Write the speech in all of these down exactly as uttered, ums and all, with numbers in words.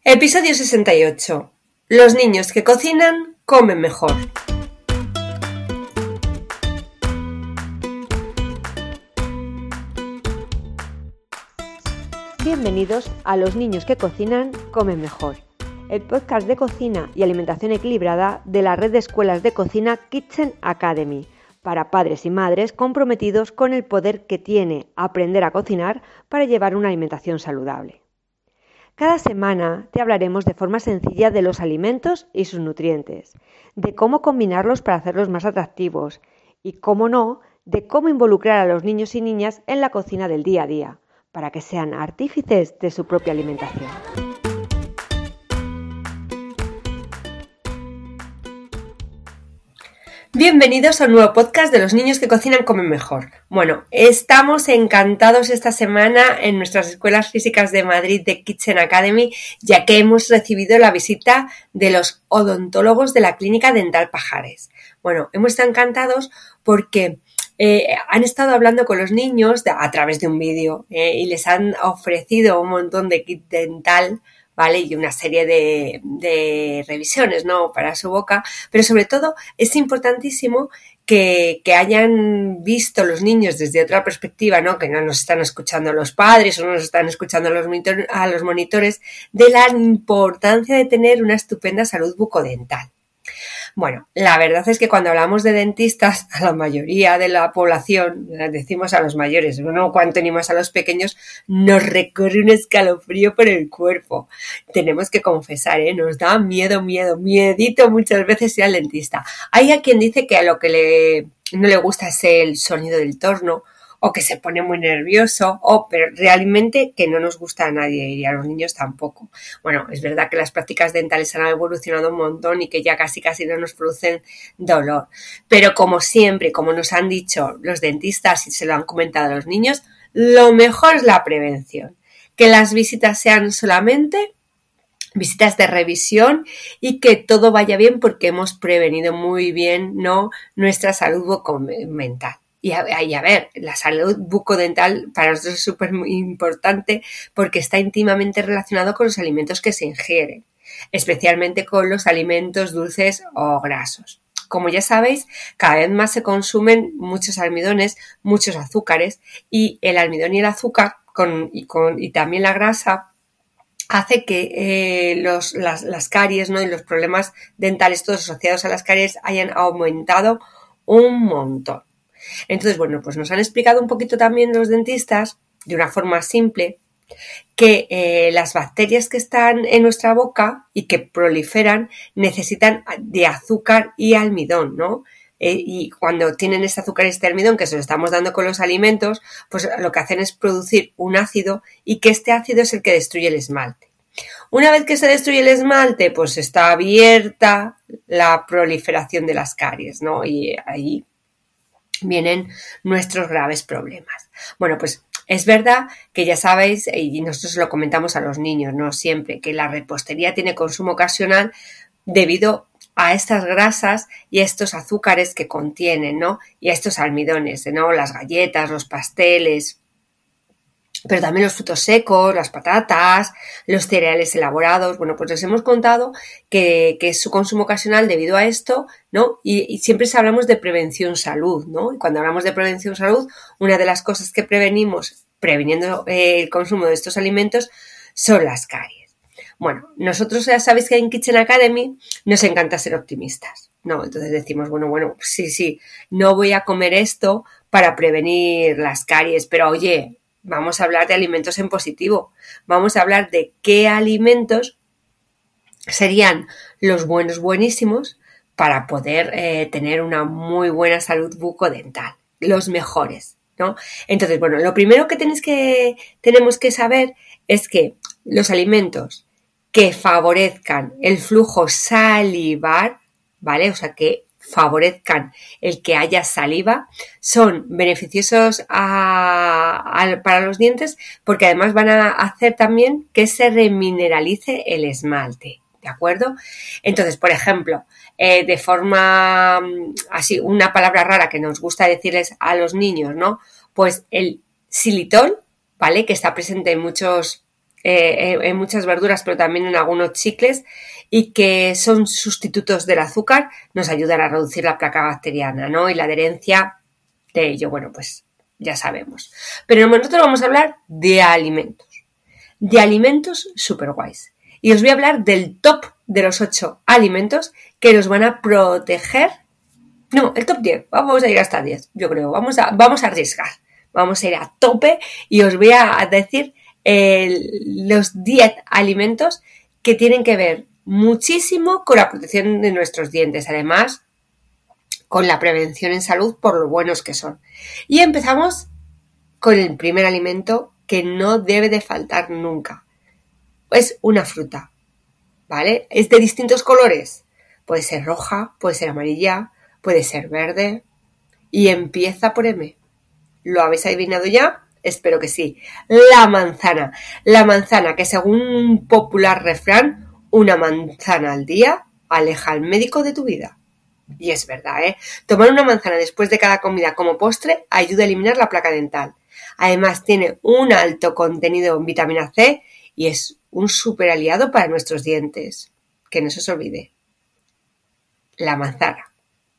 Episodio sesenta y ocho. Los niños que cocinan comen mejor. Bienvenidos a Los niños que cocinan comen mejor, el podcast de cocina y alimentación equilibrada de la red de escuelas de cocina Kitchen Academy, para padres y madres comprometidos con el poder que tiene aprender a cocinar para llevar una alimentación saludable. Cada semana te hablaremos de forma sencilla de los alimentos y sus nutrientes, de cómo combinarlos para hacerlos más atractivos y, cómo no, de cómo involucrar a los niños y niñas en la cocina del día a día, para que sean artífices de su propia alimentación. Bienvenidos a un nuevo podcast de Los niños que cocinan comen mejor. Bueno, estamos encantados esta semana en nuestras escuelas físicas de Madrid de Kitchen Academy, ya que hemos recibido la visita de los odontólogos de la Clínica Dental Pajares. Bueno, hemos estado encantados porque eh, han estado hablando con los niños de, a través de un vídeo eh, y les han ofrecido un montón de kit dental, ¿vale? Y una serie de, de revisiones, ¿no? Para su boca, pero sobre todo es importantísimo que, que hayan visto los niños desde otra perspectiva, ¿no? Que no nos están escuchando los padres o no nos están escuchando los monitor, a los monitores, de la importancia de tener una estupenda salud bucodental. Bueno, la verdad es que cuando hablamos de dentistas, a la mayoría de la población, decimos a los mayores, no cuanto ni más a los pequeños, nos recorre un escalofrío por el cuerpo. Tenemos que confesar, ¿eh? Nos da miedo, miedo, miedito muchas veces ir al dentista. Hay a quien dice que a lo que le, no le gusta es el sonido del torno, o que se pone muy nervioso, o pero realmente que no nos gusta a nadie y a los niños tampoco. Bueno, es verdad que las prácticas dentales han evolucionado un montón y que ya casi casi no nos producen dolor. Pero como siempre, como nos han dicho los dentistas y se lo han comentado a los niños, lo mejor es la prevención. Que las visitas sean solamente visitas de revisión y que todo vaya bien porque hemos prevenido muy bien, ¿no?, nuestra salud bucodental. Y a, y a ver, la salud bucodental para nosotros es súper importante porque está íntimamente relacionado con los alimentos que se ingieren, especialmente con los alimentos dulces o grasos. Como ya sabéis, cada vez más se consumen muchos almidones, muchos azúcares, y el almidón y el azúcar con, y, con, y también la grasa hace que eh, los, las, las caries, ¿no?, y los problemas dentales todos asociados a las caries hayan aumentado un montón. Entonces, bueno, pues nos han explicado un poquito también los dentistas, de una forma simple, que eh, las bacterias que están en nuestra boca y que proliferan necesitan de azúcar y almidón, ¿no? Eh, y cuando tienen este azúcar y este almidón que se lo estamos dando con los alimentos, pues lo que hacen es producir un ácido y que este ácido es el que destruye el esmalte. Una vez que se destruye el esmalte, pues está abierta la proliferación de las caries, ¿no? Y ahí vienen nuestros graves problemas. Bueno, pues es verdad que ya sabéis, y nosotros lo comentamos a los niños, ¿no?, siempre, que la repostería tiene consumo ocasional debido a estas grasas y a estos azúcares que contienen, ¿no?, y a estos almidones, ¿no?, las galletas, los pasteles, pero también los frutos secos, las patatas, los cereales elaborados. Bueno, pues les hemos contado que, que es su consumo ocasional debido a esto, ¿no? Y, y siempre hablamos de prevención salud, ¿no? Y cuando hablamos de prevención salud, una de las cosas que prevenimos, previniendo eh, el consumo de estos alimentos, son las caries. Bueno, nosotros ya sabéis que en Kitchen Academy nos encanta ser optimistas, ¿no? Entonces decimos, bueno, bueno, sí, sí, no voy a comer esto para prevenir las caries, pero oye, vamos a hablar de alimentos en positivo. Vamos a hablar de qué alimentos serían los buenos buenísimos para poder eh, tener una muy buena salud bucodental. Los mejores, ¿no? Entonces, bueno, lo primero que, tenéis que tenemos que saber es que los alimentos que favorezcan el flujo salivar, ¿vale? O sea, que favorezcan el que haya saliva, son beneficiosos a, a, para los dientes porque además van a hacer también que se remineralice el esmalte, ¿de acuerdo? Entonces, por ejemplo, eh, de forma así, una palabra rara que nos gusta decirles a los niños, ¿no? Pues el xilitol, ¿vale?, que está presente en muchos eh, en muchas verduras, pero también en algunos chicles, y que son sustitutos del azúcar, nos ayudan a reducir la placa bacteriana, ¿no? Y la adherencia de ello, bueno, pues ya sabemos. Pero nosotros vamos a hablar de alimentos, de alimentos super guays. Y os voy a hablar del top de los ocho alimentos que nos van a proteger. No, el top diez, vamos a ir hasta diez, yo creo, vamos a, vamos a arriesgar, vamos a ir a tope y os voy a decir eh, los diez alimentos que tienen que ver muchísimo con la protección de nuestros dientes, además con la prevención en salud por lo buenos que son. Y empezamos con el primer alimento que no debe de faltar nunca. Es una fruta, ¿vale? Es de distintos colores, puede ser roja, puede ser amarilla, puede ser verde, y empieza por M. ¿Lo habéis adivinado ya? Espero que sí. La manzana. La manzana, que según un popular refrán, una manzana al día aleja al médico de tu vida. Y es verdad, ¿eh? Tomar una manzana después de cada comida como postre ayuda a eliminar la placa dental. Además, tiene un alto contenido en vitamina C y es un súper aliado para nuestros dientes. Que no se os olvide. La manzana.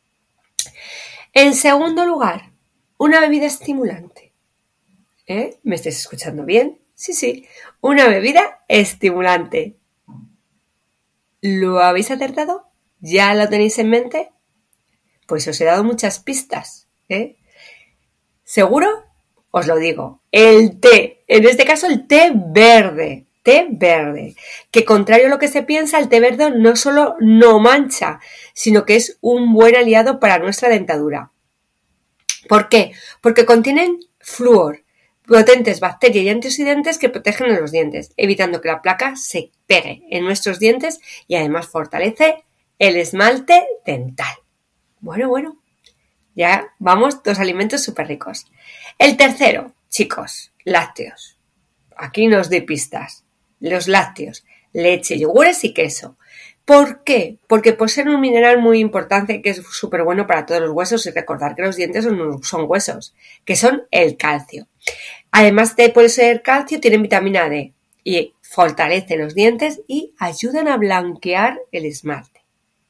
En segundo lugar, una bebida estimulante. ¿Eh? ¿Me estáis escuchando bien? Sí, sí, una bebida estimulante. ¿Lo habéis acertado? ¿Ya lo tenéis en mente? Pues os he dado muchas pistas, ¿eh? ¿Seguro? Os lo digo. El té, en este caso el té verde. Té verde, que contrario a lo que se piensa, el té verde no solo no mancha, sino que es un buen aliado para nuestra dentadura. ¿Por qué? Porque contienen flúor, potentes bacterias y antioxidantes que protegen a los dientes, evitando que la placa se pegue en nuestros dientes y además fortalece el esmalte dental. Bueno, bueno, ya vamos, dos alimentos súper ricos. El tercero, chicos, lácteos. Aquí nos doy pistas. Los lácteos, leche, yogures y queso. ¿Por qué? Porque por ser un mineral muy importante que es súper bueno para todos los huesos, y recordar que los dientes son, son huesos, que son el calcio. Además de por ser calcio, tienen vitamina D y fortalecen los dientes y ayudan a blanquear el esmalte.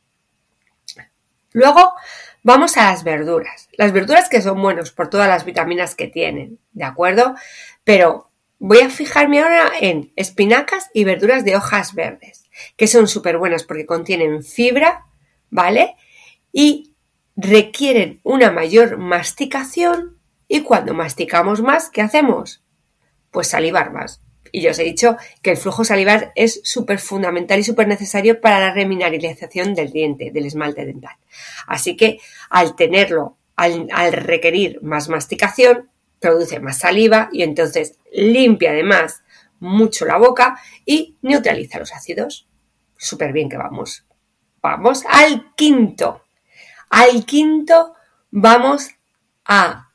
Luego vamos a las verduras. Las verduras que son buenos por todas las vitaminas que tienen, ¿de acuerdo? Pero voy a fijarme ahora en espinacas y verduras de hojas verdes, que son súper buenas porque contienen fibra, ¿vale? Y requieren una mayor masticación, y cuando masticamos más, ¿qué hacemos? Pues salivar más. Y yo os he dicho que el flujo salivar es súper fundamental y súper necesario para la remineralización del diente, del esmalte dental. Así que al tenerlo, al, al requerir más masticación, produce más saliva y entonces limpia además mucho la boca y neutraliza los ácidos. Súper bien que vamos. Vamos al quinto. Al quinto vamos a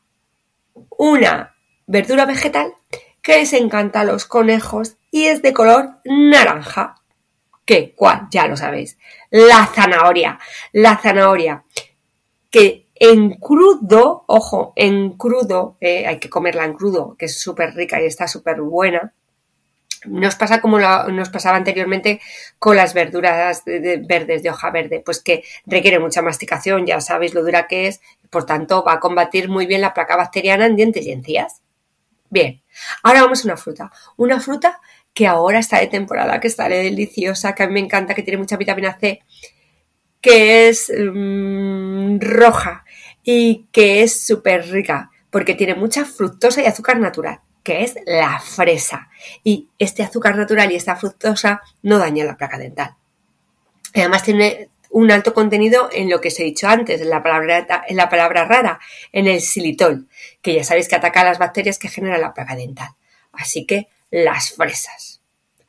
una verdura vegetal que les encanta a los conejos y es de color naranja. ¿Qué? ¿Cuál? Ya lo sabéis. La zanahoria. La zanahoria que en crudo, ojo, en crudo, eh, hay que comerla en crudo, que es súper rica y está súper buena. Nos pasa como la, nos pasaba anteriormente con las verduras de, de, verdes de hoja verde, pues que requiere mucha masticación, ya sabéis lo dura que es, por tanto va a combatir muy bien la placa bacteriana en dientes y encías. Bien, ahora vamos a una fruta. Una fruta que ahora está de temporada, que está deliciosa, que a mí me encanta, que tiene mucha vitamina C, que es mmm, roja y que es súper rica porque tiene mucha fructosa y azúcar natural, que es la fresa. Y este azúcar natural y esta fructosa no daña la placa dental. Además tiene un alto contenido en lo que os he dicho antes, en la palabra, en la palabra rara, en el xilitol, que ya sabéis que ataca a las bacterias que generan la placa dental. Así que las fresas.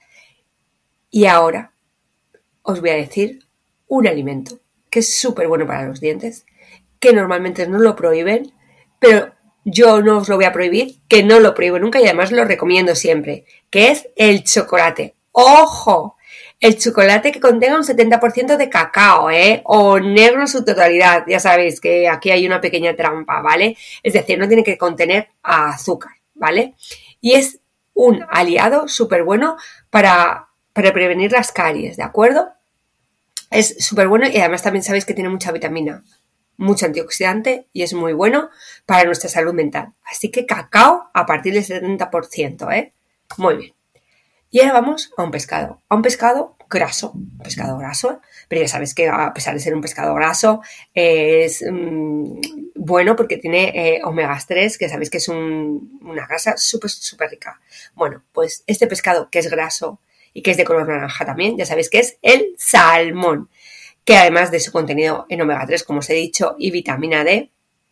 Y ahora os voy a decir un alimento que es súper bueno para los dientes, que normalmente no lo prohíben, pero yo no os lo voy a prohibir, que no lo prohíbo nunca y además lo recomiendo siempre, que es el chocolate. ¡Ojo! El chocolate que contenga un setenta por ciento de cacao, ¿eh? O negro en su totalidad. Ya sabéis que aquí hay una pequeña trampa, ¿vale? Es decir, no tiene que contener azúcar, ¿vale? Y es un aliado súper bueno para, para prevenir las caries, ¿de acuerdo? Es súper bueno y además también sabéis que tiene mucha vitamina, mucho antioxidante y es muy bueno para nuestra salud mental. Así que cacao a partir del setenta por ciento, ¿eh? Muy bien. Y ahora vamos a un pescado, a un pescado graso, un pescado graso, pero ya sabes que a pesar de ser un pescado graso es mmm, bueno porque tiene eh, omegas tres, que sabéis que es un, una grasa súper, súper rica. Bueno, pues este pescado que es graso y que es de color naranja también, ya sabéis que es el salmón, que además de su contenido en omega tres, como os he dicho, y vitamina D,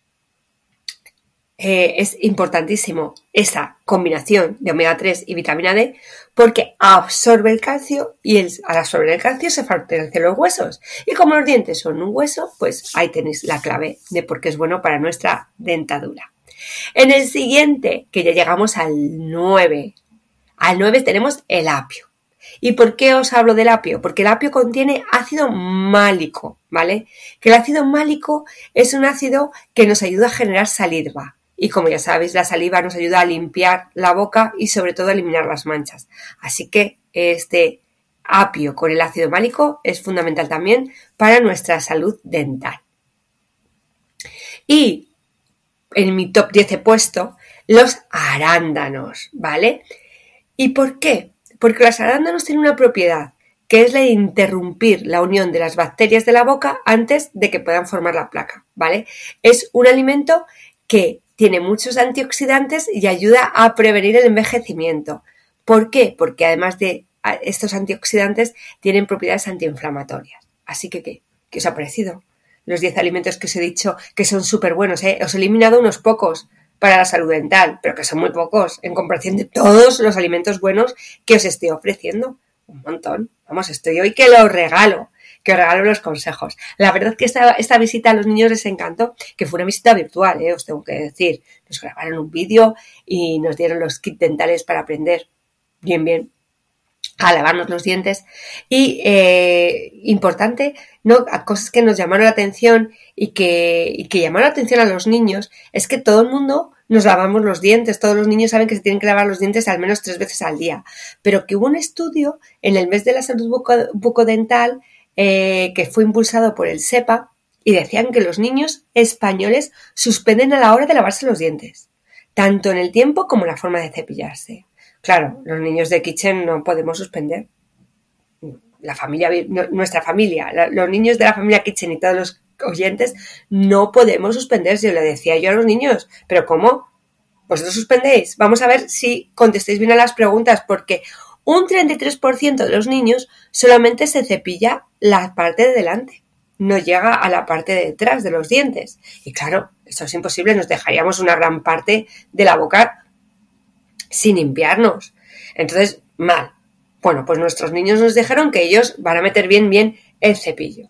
Eh, es importantísimo esa combinación de omega tres y vitamina D porque absorbe el calcio y el, al absorber el calcio se fortalecen los huesos. Y como los dientes son un hueso, pues ahí tenéis la clave de por qué es bueno para nuestra dentadura. En el siguiente, que ya llegamos al nueve, al nueve tenemos el apio. ¿Y por qué os hablo del apio? Porque el apio contiene ácido málico, ¿vale? Que el ácido málico es un ácido que nos ayuda a generar saliva. Y como ya sabéis, la saliva nos ayuda a limpiar la boca y sobre todo a eliminar las manchas. Así que este apio con el ácido málico es fundamental también para nuestra salud dental. Y en mi top diez he puesto los arándanos, ¿vale? ¿Y por qué? Porque los arándanos tienen una propiedad, que es la de interrumpir la unión de las bacterias de la boca antes de que puedan formar la placa, ¿vale? Es un alimento que tiene muchos antioxidantes y ayuda a prevenir el envejecimiento. ¿Por qué? Porque además de estos antioxidantes tienen propiedades antiinflamatorias. Así que, ¿qué? ¿Qué os ha parecido? Los diez alimentos que os he dicho que son súper buenos, ¿eh? Os he eliminado unos pocos para la salud dental, pero que son muy pocos en comparación de todos los alimentos buenos que os estoy ofreciendo. Un montón. Vamos, estoy hoy que los regalo. que os regalo los consejos. La verdad que esta, esta visita a los niños les encantó, que fue una visita virtual, ¿eh? Os tengo que decir. Nos grabaron un vídeo y nos dieron los kits dentales para aprender bien, bien a lavarnos los dientes. Y eh, importante, ¿no? A cosas que nos llamaron la atención y que, y que llamaron la atención a los niños, es que todo el mundo nos lavamos los dientes. Todos los niños saben que se tienen que lavar los dientes al menos tres veces al día. Pero que hubo un estudio en el mes de la salud buco, bucodental Eh, que fue impulsado por el SEPA y decían que los niños españoles suspenden a la hora de lavarse los dientes, tanto en el tiempo como en la forma de cepillarse. Claro, los niños de Kitchen no podemos suspender. La familia, nuestra familia, la, los niños de la familia Kitchen y todos los oyentes no podemos suspender. Yo le decía yo a los niños, ¿pero cómo? ¿Vosotros suspendéis? Vamos a ver si contestéis bien a las preguntas, porque un treinta y tres por ciento de los niños solamente se cepilla la parte de delante, no llega a la parte de detrás de los dientes. Y claro, eso es imposible, nos dejaríamos una gran parte de la boca sin limpiarnos. Entonces, mal. Bueno, pues nuestros niños nos dijeron que ellos van a meter bien, bien el cepillo.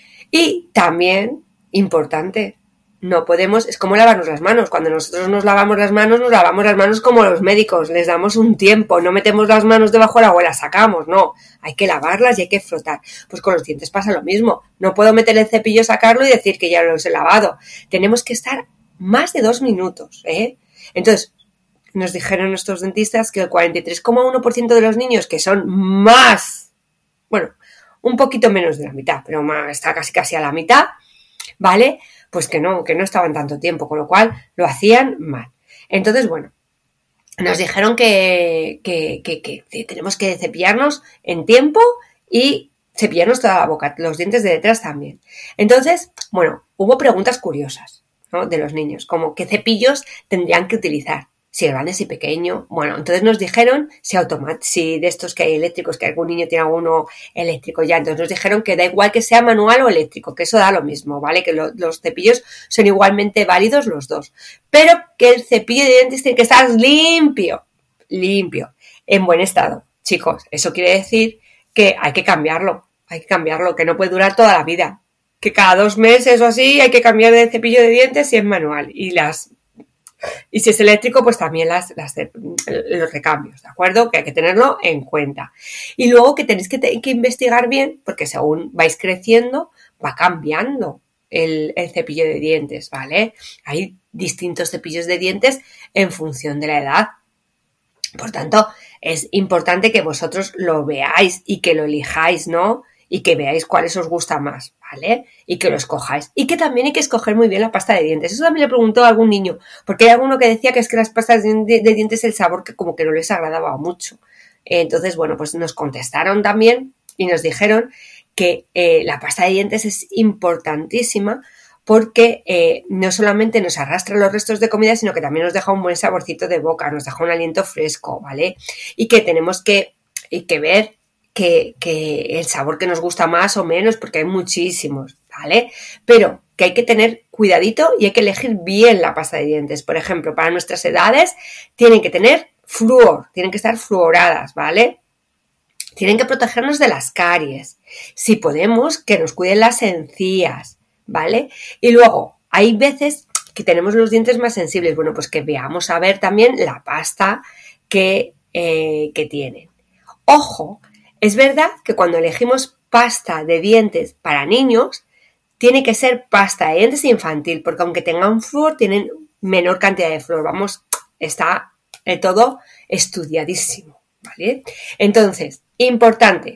Y también, importante, no podemos, es como lavarnos las manos. Cuando nosotros nos lavamos las manos, nos lavamos las manos como los médicos, les damos un tiempo, no metemos las manos debajo del agua y las sacamos, no, hay que lavarlas y hay que frotar. Pues con los dientes pasa lo mismo, no puedo meter el cepillo, sacarlo y decir que ya los he lavado. Tenemos que estar más de dos minutos, ¿eh? Entonces, nos dijeron nuestros dentistas que el cuarenta y tres coma uno por ciento de los niños, que son más, bueno, un poquito menos de la mitad, pero más, está casi casi a la mitad, ¿vale?, pues que no, que no estaban tanto tiempo, con lo cual lo hacían mal. Entonces, bueno, nos dijeron que, que, que, que tenemos que cepillarnos en tiempo y cepillarnos toda la boca, los dientes de detrás también. Entonces, bueno, hubo preguntas curiosas, ¿no?, de los niños, como qué cepillos tendrían que utilizar, si el grande, si pequeño. Bueno, entonces nos dijeron si, automat- si de estos que hay eléctricos, que algún niño tiene alguno eléctrico ya, entonces nos dijeron que da igual que sea manual o eléctrico, que eso da lo mismo, ¿vale? Que lo, los cepillos son igualmente válidos los dos, pero que el cepillo de dientes tiene que estar limpio, limpio, en buen estado. Chicos, eso quiere decir que hay que cambiarlo, hay que cambiarlo, que no puede durar toda la vida, que cada dos meses o así hay que cambiar de cepillo de dientes si es manual, y las Y si es eléctrico, pues también las, las de, los recambios, ¿de acuerdo? Que hay que tenerlo en cuenta. Y luego que tenéis que, te, que investigar bien, porque según vais creciendo, va cambiando el, el cepillo de dientes, ¿vale? Hay distintos cepillos de dientes en función de la edad. Por tanto, es importante que vosotros lo veáis y que lo elijáis, ¿no? Y que veáis cuáles os gusta más, ¿vale? Y que lo escojáis. Y que también hay que escoger muy bien la pasta de dientes. Eso también le preguntó a algún niño, porque hay alguno que decía que es que las pastas de, de dientes el sabor que como que no les agradaba mucho. Entonces, bueno, pues nos contestaron también y nos dijeron que eh, la pasta de dientes es importantísima porque eh, no solamente nos arrastra los restos de comida, sino que también nos deja un buen saborcito de boca, nos deja un aliento fresco, ¿vale? Y que tenemos que, y que ver que, que el sabor que nos gusta más o menos, porque hay muchísimos, ¿vale? Pero que hay que tener cuidadito y hay que elegir bien la pasta de dientes. Por ejemplo, para nuestras edades tienen que tener flúor, tienen que estar fluoradas, ¿vale? Tienen que protegernos de las caries. Si podemos, que nos cuiden las encías, ¿vale? Y luego, hay veces que tenemos los dientes más sensibles. Bueno, pues que veamos a ver también la pasta que, eh, que tienen. Ojo, es verdad que cuando elegimos pasta de dientes para niños, tiene que ser pasta de dientes infantil, porque aunque tengan flúor, tienen menor cantidad de flúor. Vamos, está eh, todo estudiadísimo, ¿vale? Entonces, importante.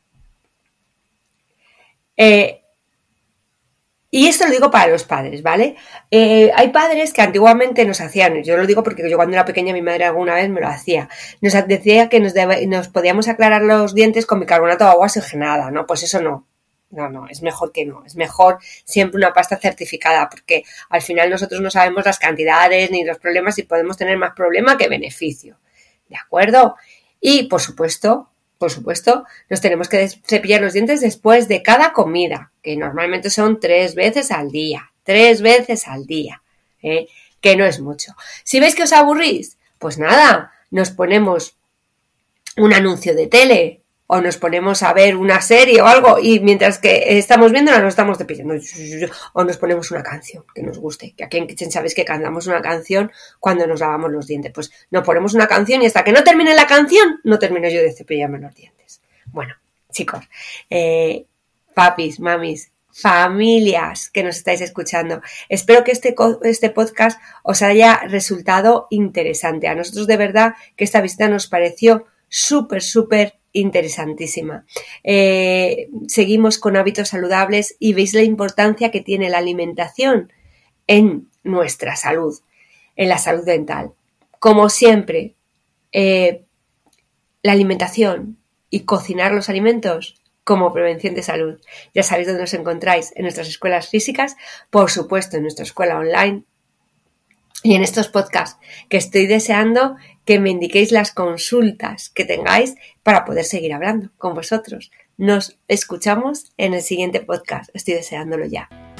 Eh, y esto lo digo para los padres, ¿vale? Eh, hay padres que antiguamente nos hacían, yo lo digo porque yo cuando era pequeña mi madre alguna vez me lo hacía, nos decía que nos, debe, nos podíamos aclarar los dientes con bicarbonato de agua oxigenada, ¿no? Pues eso no. No, no, es mejor que no. Es mejor siempre una pasta certificada porque al final nosotros no sabemos las cantidades ni los problemas y podemos tener más problema que beneficio. ¿De acuerdo? Y, por supuesto, por supuesto, nos tenemos que cepillar los dientes después de cada comida, que normalmente son tres veces al día. Tres veces al día, ¿eh? Que no es mucho. Si veis que os aburrís, pues nada, nos ponemos un anuncio de tele o nos ponemos a ver una serie o algo y mientras que estamos viéndola nos estamos cepillando o nos ponemos una canción que nos guste, que aquí en Kitchen sabéis que cantamos una canción cuando nos lavamos los dientes, pues nos ponemos una canción y hasta que no termine la canción no termino yo de cepillarme los dientes. Bueno, chicos, eh, papis, mamis, familias que nos estáis escuchando, espero que este, este podcast os haya resultado interesante. A nosotros de verdad que esta visita nos pareció súper, súper interesantísima. Eh, seguimos con hábitos saludables y veis la importancia que tiene la alimentación en nuestra salud, en la salud dental. Como siempre, eh, la alimentación y cocinar los alimentos como prevención de salud. Ya sabéis dónde nos encontráis, en nuestras escuelas físicas, por supuesto en nuestra escuela online y en estos podcasts, que estoy deseando que me indiquéis las consultas que tengáis para poder seguir hablando con vosotros. Nos escuchamos en el siguiente podcast. Estoy deseándolo ya.